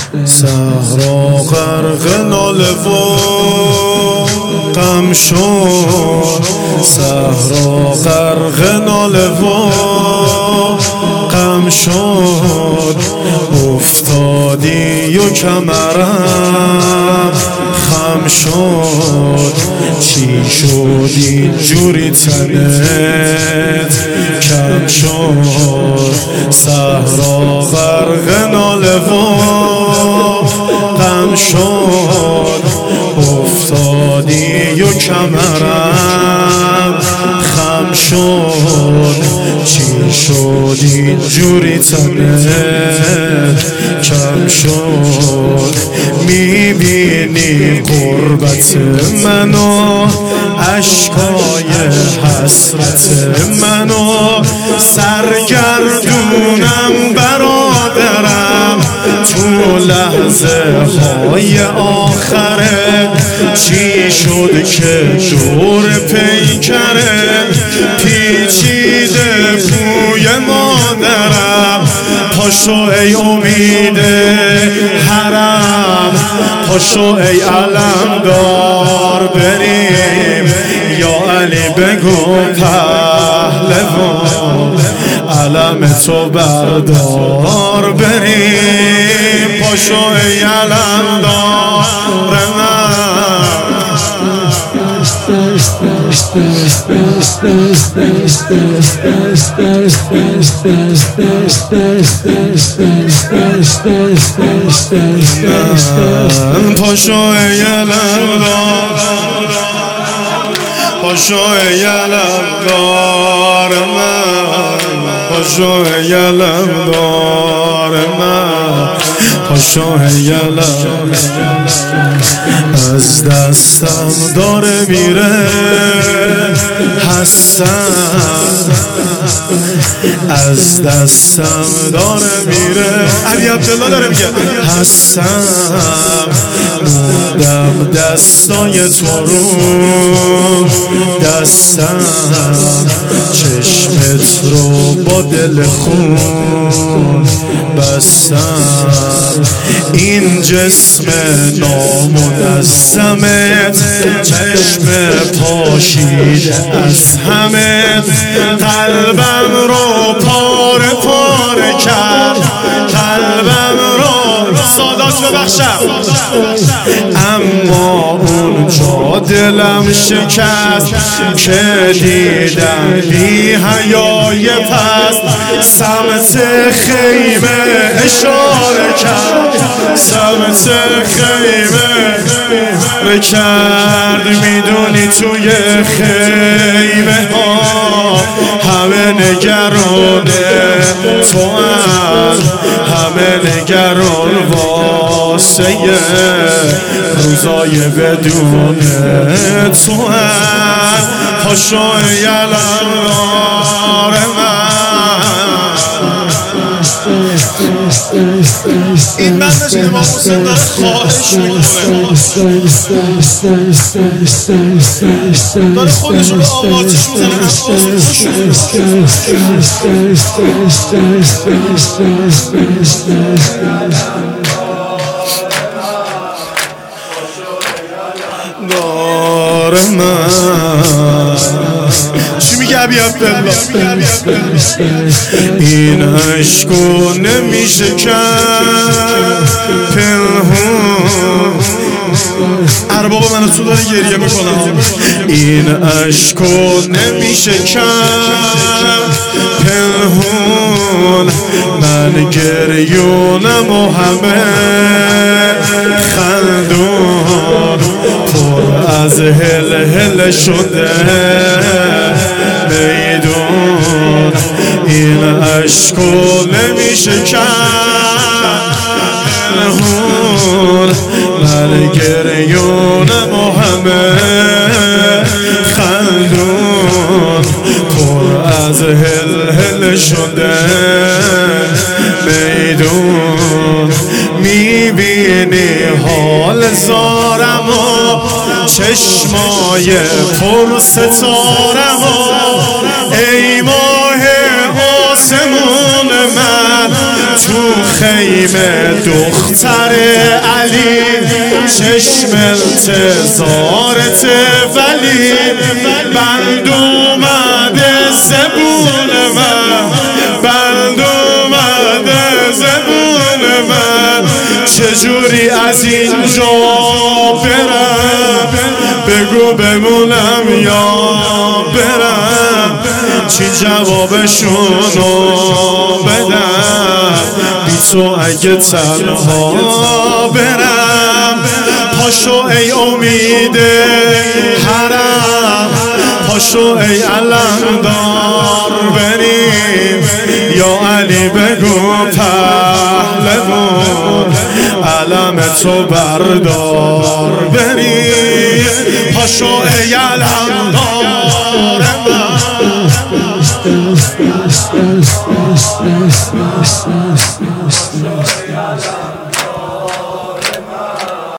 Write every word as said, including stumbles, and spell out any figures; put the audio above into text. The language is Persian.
صحرا غرق ناله و غم شد، صحرا غرق ناله و غم شد. افتادی و کمرم خم شد، چی شد اینجوری تنت کم شد. صحرا غرق ناله و غم شد، افتادی و کمرم خم شد. چی شد اینجوری تنت کم شد. میبینی قربت منو، اشکای حسرت منو، سرگردونم برادرم تو لحظه های آخره. چی شد که دور پیکره پیچیده بوی مادرم؟ پاشو ای امید حرم، پاشو ای علمدار بریم. یا علی بگو پهلوان علم تو بردار بریم. پاشو ای علمدار من پاشو ای علمدار، پاشو ای علمدار من، پاشو ای علمدار من، پاشو ای علمدار. از دستم داره میره حسن، از دستم داره میره. علی عبدالله داره میگه حسن، موندم دستای تو رو دستم، چشمت رو با دل خون بستم. این جسم نامنظمت چشم پاشیده از همه، قلبم رو پاره پاره کرد، قلبم رو سادات ببخشم. اما اونجا دلم شکست که دیدم بی حیای پست، سمت خیمه اشاره کرد، سمت خیمه کرد. میدونی توی خیمه ها همه نگران تو هست، همه نگران واسه روزای بدون تو هست. پاشو ای علمدار من. این بندش که امام حسین داره خواهش میکنه، داره خودشون رو آواتش میزنه. دار من چی میگه عبی عبدالله؟ این عشقو نمیشه کرد پنهون. ارباب منو تو داری گریه میکنم. این عشقو نمیشه کرد پنهون، من گریونم و همه خندون، پر از هل هل شده میدون. این عشقو نمیشه کرد پنهون، من گریونم و همه خندون، پر از هل هل شده میدون. میبینی حال زارم و چشمای پر ستارم و ای ماه آسمون من تو خیمه دختر علی، چشم انتظارت ولی، بند اومده زبون من، بند اومده زبون من، چجوری از اینجا برم، بگو بمونم یا برم، چی جوابشونو بدم، بی تو اگه تنها برم. پاشو ای امید حرم، پاشو ای علمدار بریم، یا علی بگو پهلوان علم تو بردار بریم، پاشو ای علمدار من.